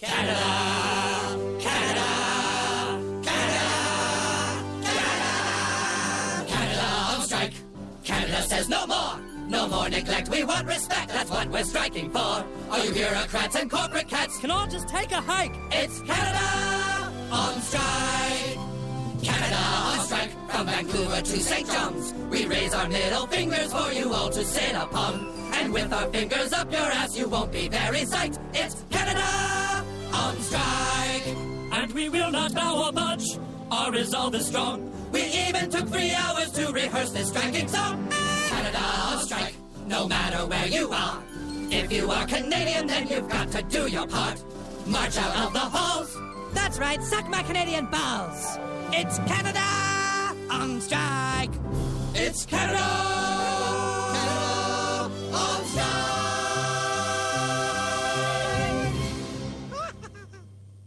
Canada! Canada! Canada! Canada! Canada on strike! Canada says no more! No more neglect, we want respect, that's what we're striking for! All you bureaucrats and corporate cats can all just take a hike! It's Canada on strike! Canada on strike! From Vancouver to St. John's, we raise our middle fingers for you all to sit upon. And with our fingers up your ass, you won't be very psyched. It's Canada on strike! And we will not bow or budge, our resolve is strong. We even took 3 hours to rehearse this striking song. Canada on strike, no matter where you are. If you are Canadian, then you've got to do your part. March out of the halls. That's right, suck my Canadian balls. It's Canada on strike. It's Canada